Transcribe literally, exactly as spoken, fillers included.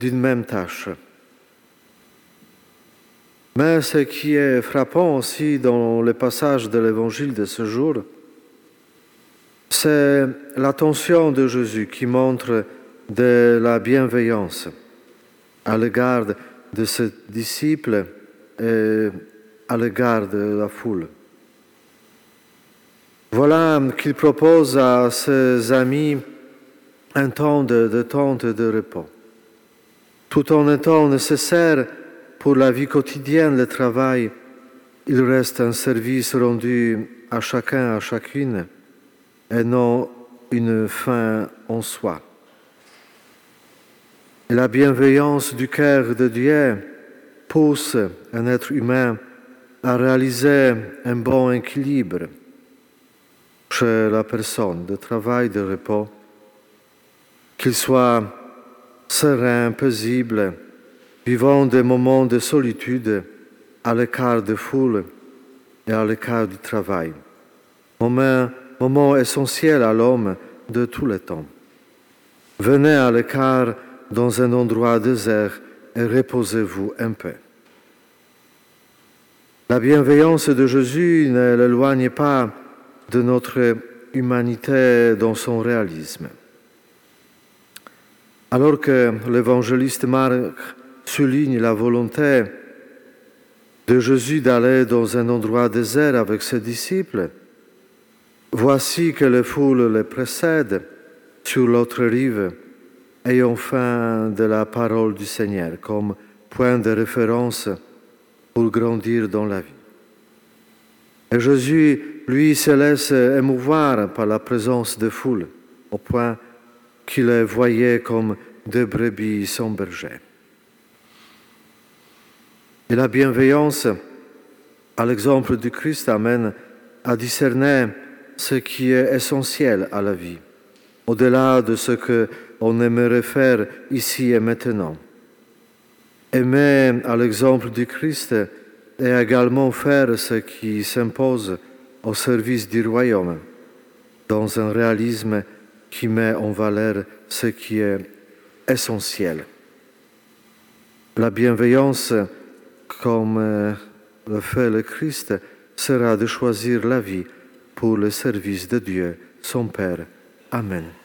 d'une même tâche. Mais ce qui est frappant aussi dans les passages de l'Évangile de ce jour, c'est l'attention de Jésus qui montre de la bienveillance à l'égard de ses disciples et à l'égard de la foule. Voilà qu'il propose à ses amis un temps de détente et de repos, tout en étant nécessaire pour la vie quotidienne, le travail. Il reste un service rendu à chacun, à chacune, et non une fin en soi. Et la bienveillance du cœur de Dieu pousse un être humain à réaliser un bon équilibre chez la personne de travail, de repos, qu'il soit serein, paisible, vivant des moments de solitude à l'écart de foule et à l'écart du travail. Moment, moment essentiel à l'homme de tous les temps. Venez à l'écart dans un endroit désert et reposez-vous un peu. La bienveillance de Jésus ne l'éloigne pas de notre humanité dans son réalisme. Alors que l'évangéliste Marc souligne la volonté de Jésus d'aller dans un endroit désert avec ses disciples, voici que les foules les précèdent sur l'autre rive, ayant faim de la parole du Seigneur comme point de référence pour grandir dans la vie. Et Jésus, lui, se laisse émouvoir par la présence des foules, au point qu'il les voyait comme des brebis sans berger. Et la bienveillance, à l'exemple du Christ, amène à discerner ce qui est essentiel à la vie, au-delà de ce qu'on aimerait faire ici et maintenant. Aimer à l'exemple du Christ et également faire ce qui s'impose au service du royaume, dans un réalisme qui met en valeur ce qui est essentiel. La bienveillance, comme le fait le Christ, sera de choisir la vie pour le service de Dieu, son Père. Amen.